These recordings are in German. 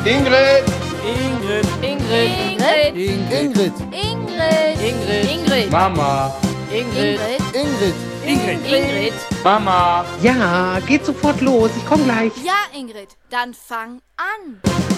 Ingrid. Ingrid. Ingrid. Ingrid. Ingrid. Mama. Ingrid. Ingrid. Mama. Ja, geht sofort los. Ich komme gleich. Ja, Ingrid, dann fang an.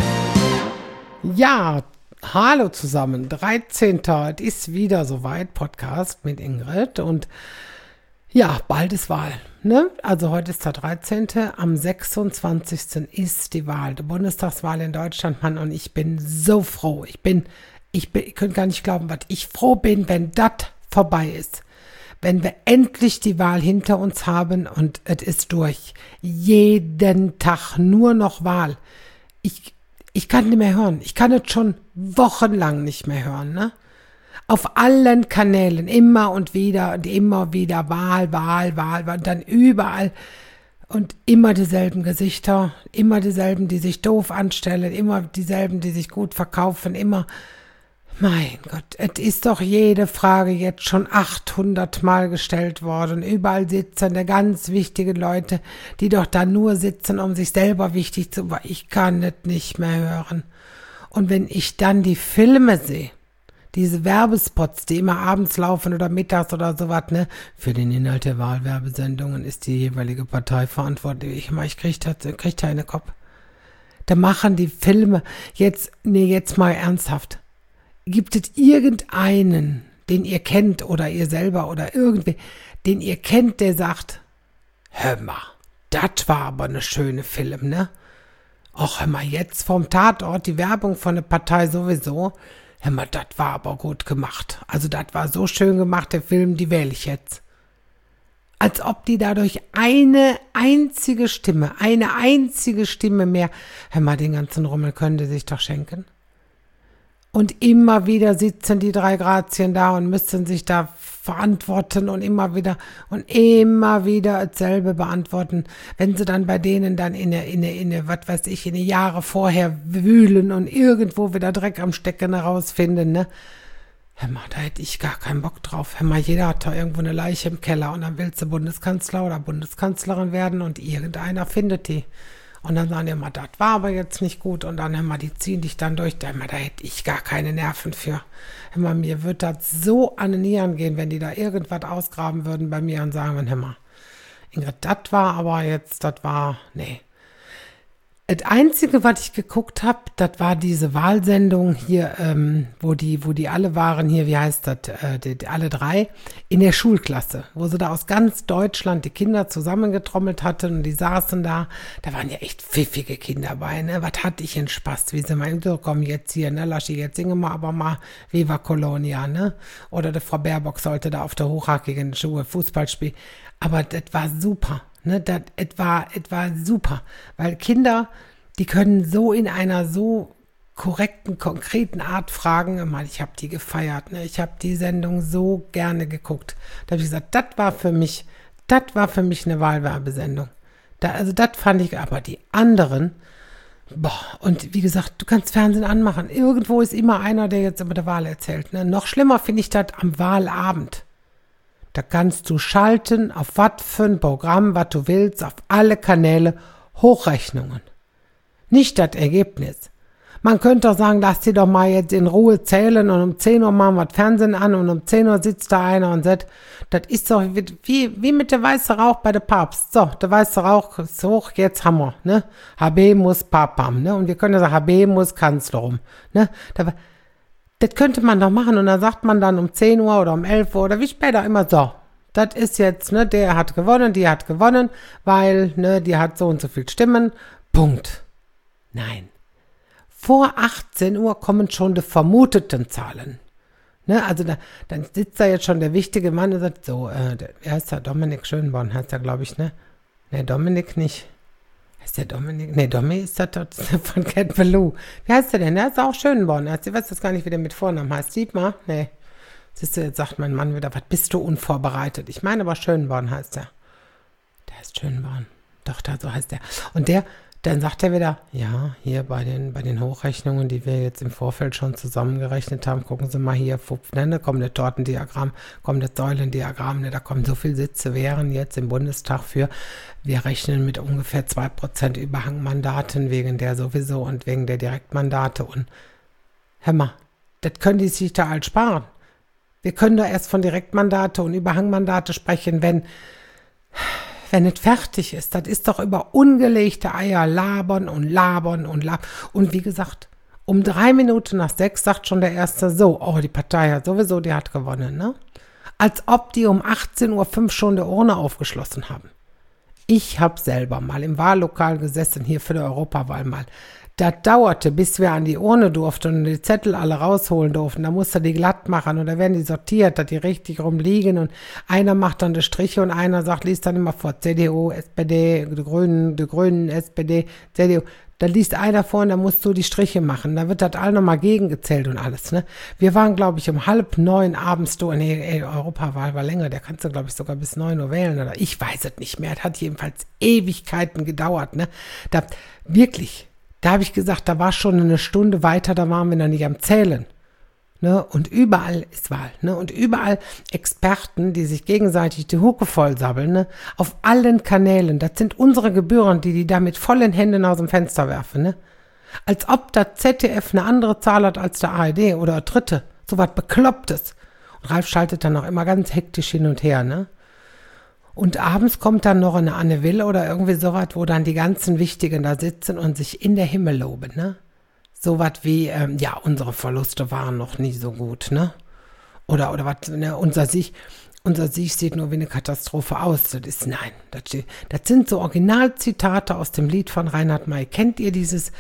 Ja, hallo zusammen. 13. Es ist wieder soweit. Podcast mit Ingrid. Und ja, bald ist Wahl. Ne? Also heute ist der 13. Am 26. ist die Wahl. Die Bundestagswahl in Deutschland, Mann. Und ich bin so froh. Ich könnt gar nicht glauben, was ich froh bin, wenn das vorbei ist. Wenn wir endlich die Wahl hinter uns haben und es ist durch. Jeden Tag nur noch Wahl. Ich kann nicht mehr hören. Ich kann es schon wochenlang nicht mehr hören, ne? Auf allen Kanälen, immer und immer wieder Wahl, und dann überall und immer dieselben Gesichter, immer dieselben, die sich doof anstellen, immer dieselben, die sich gut verkaufen, immer. Mein Gott, es ist doch jede Frage jetzt schon 800 Mal gestellt worden. Überall sitzen da ganz wichtige Leute, die doch da nur sitzen, um sich selber wichtig zu machen. Ich kann es nicht mehr hören. Und wenn ich dann die Filme sehe, diese Werbespots, die immer abends laufen oder mittags oder sowas, ne? Für den Inhalt der Wahlwerbesendungen ist die jeweilige Partei verantwortlich. Ich krieg da eine Kopf. Da machen die Filme jetzt mal ernsthaft. Gibt es irgendeinen, den ihr kennt oder ihr selber oder irgendwie, den ihr kennt, der sagt, hör mal, das war aber eine schöne Film, ne? Och, hör mal, jetzt vom Tatort, die Werbung von der Partei sowieso, hör mal, das war aber gut gemacht. Also das war so schön gemacht, der Film, die wähle ich jetzt. Als ob die dadurch eine einzige Stimme mehr, hör mal, den ganzen Rummel können die sich doch schenken. Und immer wieder sitzen die 3 Grazien da und müssen sich da verantworten und immer wieder dasselbe beantworten. Wenn sie dann bei denen dann in die Jahre vorher wühlen und irgendwo wieder Dreck am Stecken herausfinden, ne? Hör mal, da hätte ich gar keinen Bock drauf. Hör mal, jeder hat da irgendwo eine Leiche im Keller und dann willst du Bundeskanzler oder Bundeskanzlerin werden und irgendeiner findet die. Und dann sagen die immer, das war aber jetzt nicht gut. Und dann, hör mal, die ziehen dich dann durch. Da hätte ich gar keine Nerven für. Hör mal, mir wird das so an den Nieren gehen, wenn die da irgendwas ausgraben würden bei mir und sagen, hör mal, Ingrid, das war, nee. Das Einzige, was ich geguckt habe, das war diese Wahlsendung hier, wo die alle waren, hier, wie heißt das, alle 3, in der Schulklasse, wo sie da aus ganz Deutschland die Kinder zusammengetrommelt hatten und die saßen da waren ja echt pfiffige Kinder bei, ne, was hatte ich in Spaß, wie sie meinen, so komm jetzt hier, ne, Laschi, jetzt singen wir aber mal Viva Colonia, ne, oder die Frau Baerbock sollte da auf der hochhackigen Schuhe Fußball spielen, aber das war super. Ne, es war super, weil Kinder, die können so in einer so korrekten, konkreten Art fragen. Ich habe die gefeiert, ne? Ich habe die Sendung so gerne geguckt. Da habe ich gesagt, das war für mich eine Wahlwerbesendung. Das fand ich, aber die anderen, und wie gesagt, du kannst Fernsehen anmachen. Irgendwo ist immer einer, der jetzt über die Wahl erzählt. Ne? Noch schlimmer finde ich das am Wahlabend. Da kannst du schalten, auf was für ein Programm, was du willst, auf alle Kanäle, Hochrechnungen. Nicht das Ergebnis. Man könnte doch sagen, lass die doch mal jetzt in Ruhe zählen und um 10 Uhr machen wir das Fernsehen an und um 10 Uhr sitzt da einer und sagt, das ist doch wie mit der weiße Rauch bei der Papst. So, der weiße Rauch ist hoch, jetzt haben wir, ne? HB muss Papst haben, ne? Und wir können ja sagen, HB muss Kanzler rum, ne? Das könnte man doch machen und dann sagt man dann um 10 Uhr oder um 11 Uhr oder wie später immer so. Das ist jetzt, ne, der hat gewonnen, die hat gewonnen, weil, ne, die hat so und so viel Stimmen. Punkt. Nein. Vor 18 Uhr kommen schon die vermuteten Zahlen. Ne, also dann sitzt da jetzt schon der wichtige Mann und sagt, so, wie heißt der? Dominik Schönborn heißt der, glaube ich, ne? Ne, Dominik nicht. Heißt der Dominik? Ne, Dominik ist das von Cat Ballou. Wie heißt der denn? Der ist auch Schönborn. Ich weiß jetzt gar nicht, wie der mit Vornamen heißt. Dietmar? Ne. Siehst du, jetzt sagt mein Mann wieder, was bist du unvorbereitet? Ich meine aber Schönborn heißt der. Der heißt Schönborn. Doch, so heißt der. Und der Dann sagt er wieder, ja, hier bei den Hochrechnungen, die wir jetzt im Vorfeld schon zusammengerechnet haben, gucken Sie mal hier, da kommt das Tortendiagramm, kommt das Säulendiagramm, da kommen so viele Sitze, wären jetzt im Bundestag für, wir rechnen mit ungefähr 2% Überhangmandaten wegen der sowieso und wegen der Direktmandate und hör mal, das können die sich da all sparen. Wir können da erst von Direktmandate und Überhangmandate sprechen, wenn es fertig ist. Das ist doch über ungelegte Eier labern und labern und labern. Und wie gesagt, um 6:03 sagt schon der Erste so, oh, die Partei hat sowieso, die hat gewonnen, ne? Als ob die um 18:05 Uhr schon die Urne aufgeschlossen haben. Ich habe selber mal im Wahllokal gesessen, hier für die Europawahl mal. Das dauerte, bis wir an die Urne durften und die Zettel alle rausholen durften. Da musste die glatt machen und da werden die sortiert, dass die richtig rumliegen und einer macht dann die Striche und einer liest dann immer vor CDU, SPD, die Grünen, SPD, CDU. Da liest einer vor und da musst du die Striche machen. Da wird das all nochmal gegengezählt und alles, ne? Wir waren, glaube ich, um 8:30 abends Europawahl war länger, der kannst du, glaube ich, sogar bis 9 Uhr wählen oder ich weiß es nicht mehr. Es hat jedenfalls Ewigkeiten gedauert, ne? Wirklich. Da habe ich gesagt, da war schon eine Stunde weiter, da waren wir noch nicht am Zählen. Ne? Und überall ist Wahl. Ne? Und überall Experten, die sich gegenseitig die Hucke vollsabbeln, ne? Auf allen Kanälen. Das sind unsere Gebühren, die da mit vollen Händen aus dem Fenster werfen. Ne? Als ob das ZDF eine andere Zahl hat als der ARD oder eine dritte. So was Beklopptes. Und Ralf schaltet dann auch immer ganz hektisch hin und her, ne? Und abends kommt dann noch eine Anne Will oder irgendwie sowas, wo dann die ganzen Wichtigen da sitzen und sich in der Himmel loben, ne? Sowas wie, unsere Verluste waren noch nie so gut, ne? Oder was, ne? Unser Sieg sieht nur wie eine Katastrophe aus. Das sind so Originalzitate aus dem Lied von Reinhard May. Kennt ihr dieses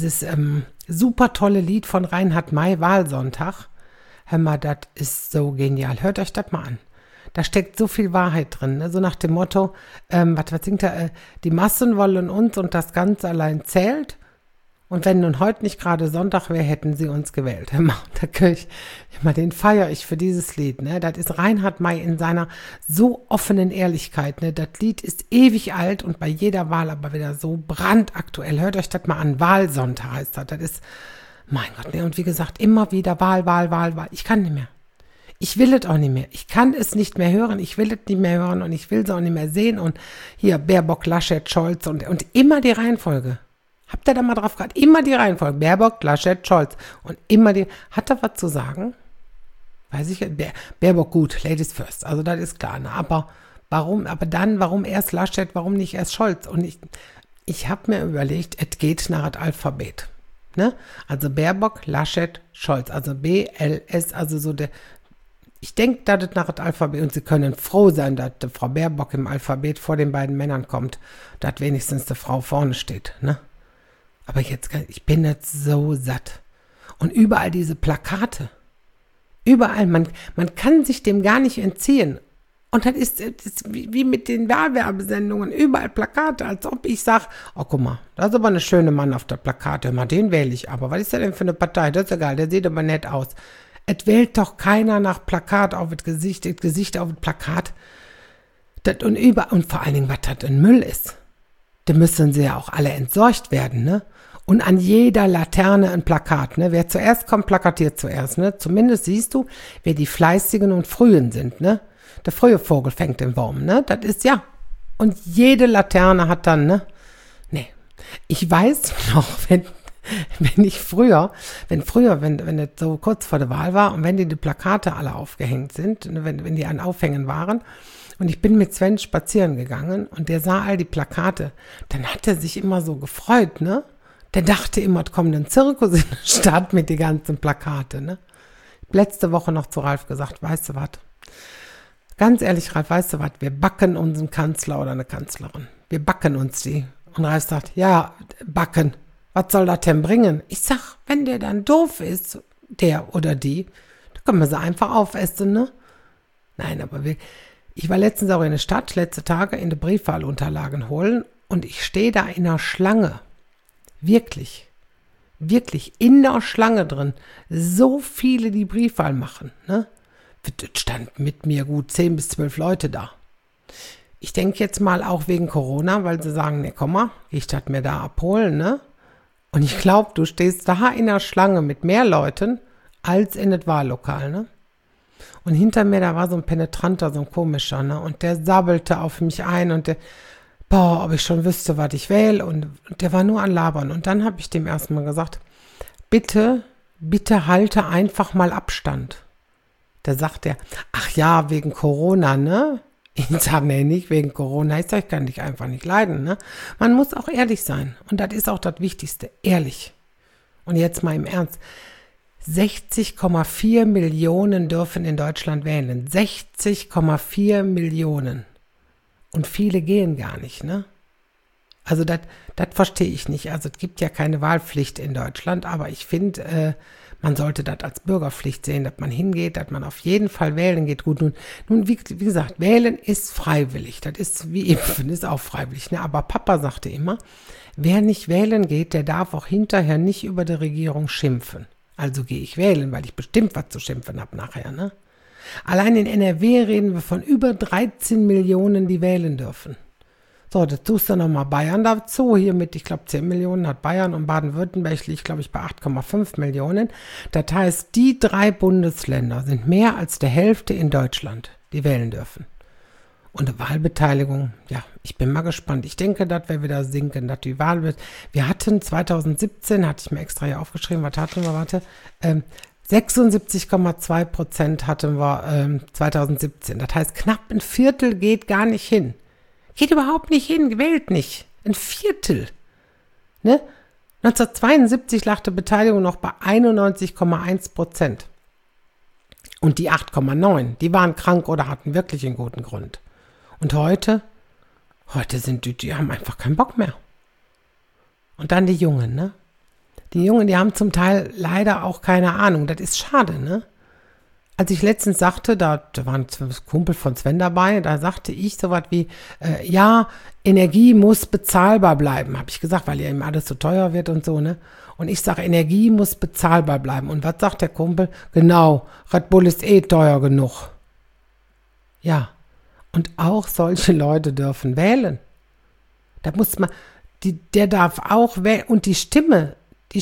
super tolle Lied von Reinhard May, Wahlsonntag? Hör mal, das ist so genial. Hört euch das mal an. Da steckt so viel Wahrheit drin, ne? So nach dem Motto, was singt er? Die Massen wollen uns und das Ganze allein zählt. Und wenn nun heute nicht gerade Sonntag wäre, hätten sie uns gewählt. Den feiere ich für dieses Lied. Ne? Das ist Reinhard May in seiner so offenen Ehrlichkeit. Ne? Das Lied ist ewig alt und bei jeder Wahl aber wieder so brandaktuell. Hört euch das mal an. Wahlsonntag heißt das. Das ist, mein Gott, ne? Und wie gesagt, immer wieder Wahl. Ich kann nicht mehr. Ich will es auch nicht mehr. Ich kann es nicht mehr hören. Ich will es nicht mehr hören und ich will es auch nicht mehr sehen. Und hier Baerbock, Laschet, Scholz und immer die Reihenfolge. Habt ihr da mal drauf gehabt? Immer die Reihenfolge. Baerbock, Laschet, Scholz. Und immer die. Hat er was zu sagen? Weiß ich. Baerbock, gut. Ladies first. Also das ist klar. Ne? Aber warum? Warum erst Laschet? Warum nicht erst Scholz? Und ich habe mir überlegt, es geht nach dem Alphabet. Ne? Also Baerbock, Laschet, Scholz. Also BLS. Also so der. Ich denke, dass das nach dem Alphabet, und Sie können froh sein, dass die Frau Baerbock im Alphabet vor den beiden Männern kommt, dass wenigstens die Frau vorne steht, ne? Aber jetzt, ich bin jetzt so satt. Und überall diese Plakate. Überall, man kann sich dem gar nicht entziehen. Und das ist wie mit den Wahlwerbesendungen, überall Plakate, als ob ich sage, oh guck mal, da ist aber eine schöne Mann auf der Plakate, mal den wähle ich aber. Was ist der denn für eine Partei? Das ist egal, der sieht aber nett aus. Es wählt doch keiner nach Plakat auf das Gesicht auf das Plakat. Und vor allen Dingen, was das ein Müll ist. Da müssen sie ja auch alle entsorgt werden, ne? Und an jeder Laterne ein Plakat, ne? Wer zuerst kommt, plakatiert zuerst, ne? Zumindest siehst du, wer die Fleißigen und Frühen sind, ne? Der frühe Vogel fängt den Wurm, ne? Das ist ja. Und jede Laterne hat dann, ne? Nee. Ich weiß noch, wenn das so kurz vor der Wahl war und wenn die Plakate alle aufgehängt sind, wenn die an Aufhängen waren und ich bin mit Sven spazieren gegangen und der sah all die Plakate, dann hat er sich immer so gefreut, ne? Der dachte immer, es kommt ein Zirkus in die Stadt mit den ganzen Plakate, ne? Ich hab letzte Woche noch zu Ralf gesagt, weißt du was? Ganz ehrlich, Ralf, weißt du was? Wir backen uns einen Kanzler oder eine Kanzlerin. Wir backen uns die. Und Ralf sagt, ja, backen. Was soll das denn bringen? Ich sag, wenn der dann doof ist, der oder die, dann können wir sie einfach aufessen, ne? Nein, aber ich war letztens auch in der Stadt, letzte Tage in der Briefwahlunterlagen holen und ich stehe da in der Schlange. Wirklich in der Schlange drin. So viele, die Briefwahl machen, ne? Es stand mit mir gut 10 bis 12 Leute da. Ich denke jetzt mal auch wegen Corona, weil sie sagen, ne, komm mal, ich statt mir da abholen, ne? Und ich glaube, du stehst da in der Schlange mit mehr Leuten als in das Wahllokal, ne? Und hinter mir, da war so ein Penetranter, so ein komischer, ne? Und der sabbelte auf mich ein und der, boah, ob ich schon wüsste, was ich wähle. Und der war nur an Labern. Und dann habe ich dem erstmal gesagt, bitte halte einfach mal Abstand. Da sagt er, ach ja, wegen Corona, ne? Ich sage, nee, nicht wegen Corona. Ich sage, ich kann dich einfach nicht leiden, ne? Man muss auch ehrlich sein. Und das ist auch das Wichtigste, ehrlich. Und jetzt mal im Ernst. 60,4 Millionen dürfen in Deutschland wählen. 60,4 Millionen. Und viele gehen gar nicht, ne? Also das verstehe ich nicht. Also es gibt ja keine Wahlpflicht in Deutschland, aber ich finde, man sollte das als Bürgerpflicht sehen, dass man hingeht, dass man auf jeden Fall wählen geht. Gut, nun wie gesagt, wählen ist freiwillig. Das ist wie Impfen, ist auch freiwillig. Ne? Aber Papa sagte immer, wer nicht wählen geht, der darf auch hinterher nicht über die Regierung schimpfen. Also gehe ich wählen, weil ich bestimmt was zu schimpfen habe nachher. Ne? Allein in NRW reden wir von über 13 Millionen, die wählen dürfen. So, das tust du nochmal Bayern dazu, hier mit, ich glaube, 10 Millionen hat Bayern und Baden-Württemberg liegt, glaube ich, bei 8,5 Millionen. Das heißt, die 3 Bundesländer sind mehr als der Hälfte in Deutschland, die wählen dürfen. Und die Wahlbeteiligung, ja, ich bin mal gespannt. Ich denke, dass wir wieder sinken, dass die Wahl wird. Wir hatten 2017, hatte ich mir extra hier aufgeschrieben, was hatten wir, 76,2% hatten wir 2017. Das heißt, knapp ein Viertel geht gar nicht hin. Geht überhaupt nicht hin, gewählt nicht. Ein Viertel. Ne? 1972 lag die Beteiligung noch bei 91,1%. Und die 8,9, die waren krank oder hatten wirklich einen guten Grund. Und heute sind die haben einfach keinen Bock mehr. Und dann die Jungen, ne? Die Jungen, die haben zum Teil leider auch keine Ahnung. Das ist schade, ne? Als ich letztens sagte, da war ein Kumpel von Sven dabei, da sagte ich sowas wie, ja, Energie muss bezahlbar bleiben, habe ich gesagt, weil ja eben alles so teuer wird und so, ne? Und ich sage, Energie muss bezahlbar bleiben. Und was sagt der Kumpel? Genau, Red Bull ist teuer genug. Ja, und auch solche Leute dürfen wählen. Da muss man, der darf auch wählen. Und die Stimme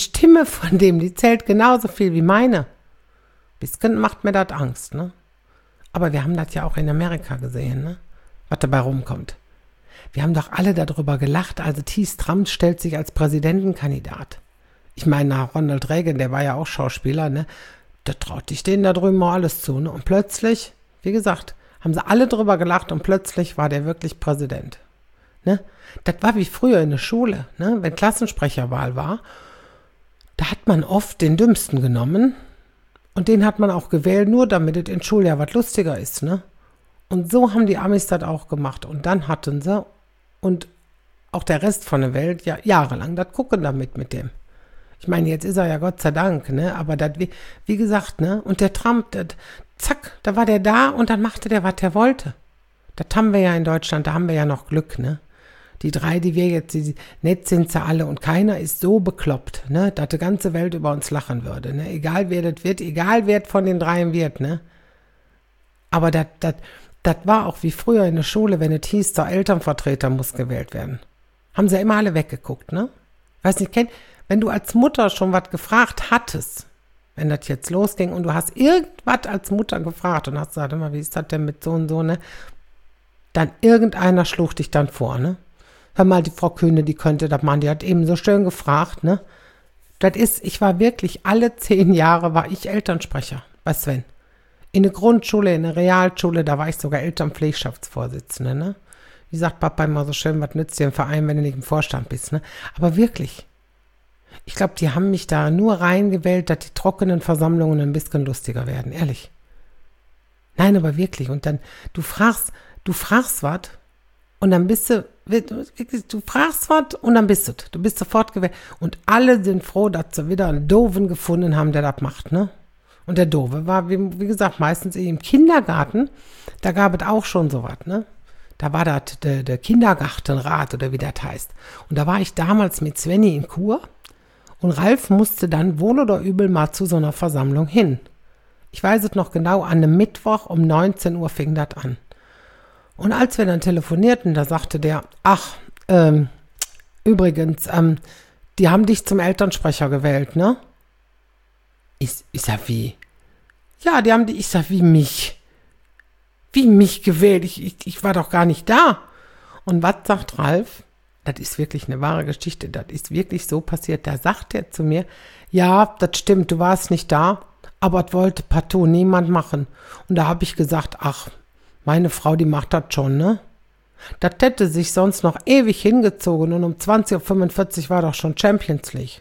von dem, die zählt genauso viel wie meine. Bisschen macht mir das Angst, ne? Aber wir haben das ja auch in Amerika gesehen, ne? Was dabei rumkommt. Wir haben doch alle darüber gelacht, also Thies Trump stellt sich als Präsidentenkandidat. Ich meine, nach Ronald Reagan, der war ja auch Schauspieler, ne? Da traut ich denen da drüben mal alles zu, ne? Und plötzlich, wie gesagt, haben sie alle drüber gelacht und plötzlich war der wirklich Präsident, ne? Das war wie früher in der Schule, ne? Wenn Klassensprecherwahl war, da hat man oft den Dümmsten genommen. Und den hat man auch gewählt, nur damit es in Schuljahr was lustiger ist, ne? Und so haben die Amis das auch gemacht. Und dann hatten sie, und auch der Rest von der Welt, ja jahrelang das gucken damit mit dem. Ich meine, jetzt ist er ja Gott sei Dank, ne? Aber das, wie gesagt, ne? Und der Trump, zack, da war der da und dann machte der, was der wollte. Das haben wir ja in Deutschland, da haben wir ja noch Glück, ne? Die 3, die wir jetzt, die nett sind sie alle und keiner ist so bekloppt, ne, dass die ganze Welt über uns lachen würde, ne, egal wer das wird, egal wer von den 3 wird, ne. Aber das war auch wie früher in der Schule, wenn es hieß, der Elternvertreter muss gewählt werden. Haben sie immer alle weggeguckt, ne. Weiß nicht, wenn du als Mutter schon was gefragt hattest, wenn das jetzt losging und du hast irgendwas als Mutter gefragt und hast gesagt, immer, wie ist das denn mit so und so, ne, dann irgendeiner schlug dich dann vor, ne. Hör mal, die Frau Kühne, die könnte das machen, die hat eben so schön gefragt, ne? Ich war wirklich, alle 10 Jahre war ich Elternsprecher bei Sven. In der Grundschule, in der Realschule, da war ich sogar Elternpflegschaftsvorsitzende, ne? Wie sagt Papa immer so schön, was nützt dir ein Verein, wenn du nicht im Vorstand bist, ne? Aber wirklich, ich glaube, die haben mich da nur reingewählt, dass die trockenen Versammlungen ein bisschen lustiger werden, ehrlich. Nein, aber wirklich. Und dann, du fragst was und dann bist du fragst was und dann bist du bist sofort gewählt. Und alle sind froh, dass sie wieder einen Doofen gefunden haben, der das macht, ne? Und der Doofe war, wie gesagt, meistens im Kindergarten, da gab es auch schon sowas, ne? Da war das der Kindergartenrat oder wie das heißt. Und da war ich damals mit Svenny in Chur und Ralf musste dann wohl oder übel mal zu so einer Versammlung hin. Ich weiß es noch genau, an einem Mittwoch um 19 Uhr fing das an. Und als wir dann telefonierten, da sagte der, übrigens, die haben dich zum Elternsprecher gewählt, ne? Ich sag, wie? Ja, ich sag, wie mich? Wie mich gewählt? Ich war doch gar nicht da. Und was sagt Ralf? Das ist wirklich eine wahre Geschichte, das ist wirklich so passiert. Da sagt er zu mir, ja, das stimmt, du warst nicht da, aber das wollte partout niemand machen. Und da habe ich gesagt, meine Frau, die macht das schon, ne? Das hätte sich sonst noch ewig hingezogen und um 20.45 Uhr war doch schon Champions League.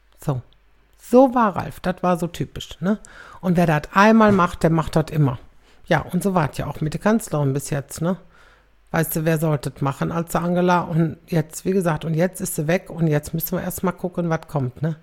So war Ralf, das war so typisch, ne? Und wer das einmal macht, der macht das immer. Ja, und so war es ja auch mit der Kanzlerin bis jetzt, ne? Weißt du, wer sollte das machen als Angela? Und jetzt, wie gesagt, und jetzt ist sie weg und jetzt müssen wir erst mal gucken, was kommt, ne?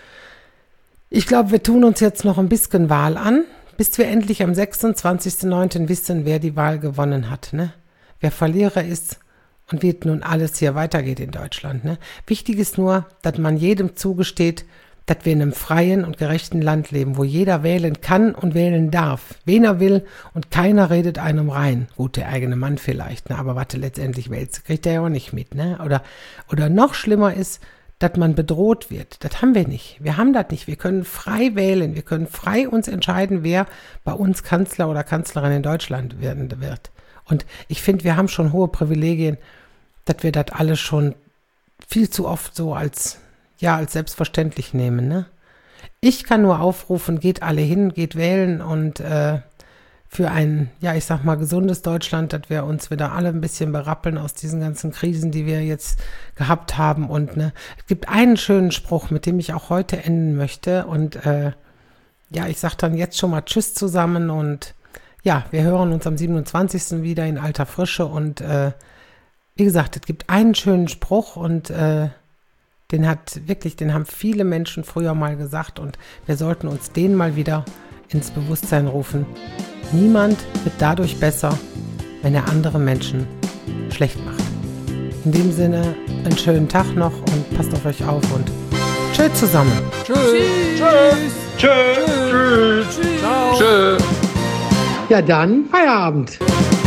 Ich glaube, wir tun uns jetzt noch ein bisschen Wahl an, bis wir endlich am 26.09. wissen, wer die Wahl gewonnen hat, ne? Wer Verlierer ist und wie nun alles hier weitergeht in Deutschland, ne? Wichtig ist nur, dass man jedem zugesteht, dass wir in einem freien und gerechten Land leben, wo jeder wählen kann und wählen darf, wen er will und keiner redet einem rein. Gut, der eigene Mann vielleicht, ne? Aber warte, letztendlich wählt, kriegt er ja auch nicht mit, ne? Oder noch schlimmer ist, dass man bedroht wird. Das haben wir nicht. Wir haben das nicht. Wir können frei wählen. Wir können frei uns entscheiden, wer bei uns Kanzler oder Kanzlerin in Deutschland werden wird. Und ich finde, wir haben schon hohe Privilegien, dass wir das alles schon viel zu oft so als selbstverständlich nehmen, ne? Ich kann nur aufrufen, geht alle hin, geht wählen und für ein, ich sag mal, gesundes Deutschland, dass wir uns wieder alle ein bisschen berappeln aus diesen ganzen Krisen, die wir jetzt gehabt haben. Und ne, es gibt einen schönen Spruch, mit dem ich auch heute enden möchte. Und ich sag dann jetzt schon mal Tschüss zusammen und wir hören uns am 27. wieder in alter Frische. Und wie gesagt, es gibt einen schönen Spruch und den haben viele Menschen früher mal gesagt und wir sollten uns den mal wieder ins Bewusstsein rufen. Niemand wird dadurch besser, wenn er andere Menschen schlecht macht. In dem Sinne, einen schönen Tag noch und passt auf euch auf und tschüss zusammen. Tschüss. Tschüss. Tschüss. Tschüss. Tschüss. Ciao. Tschüss. Ja dann, Feierabend.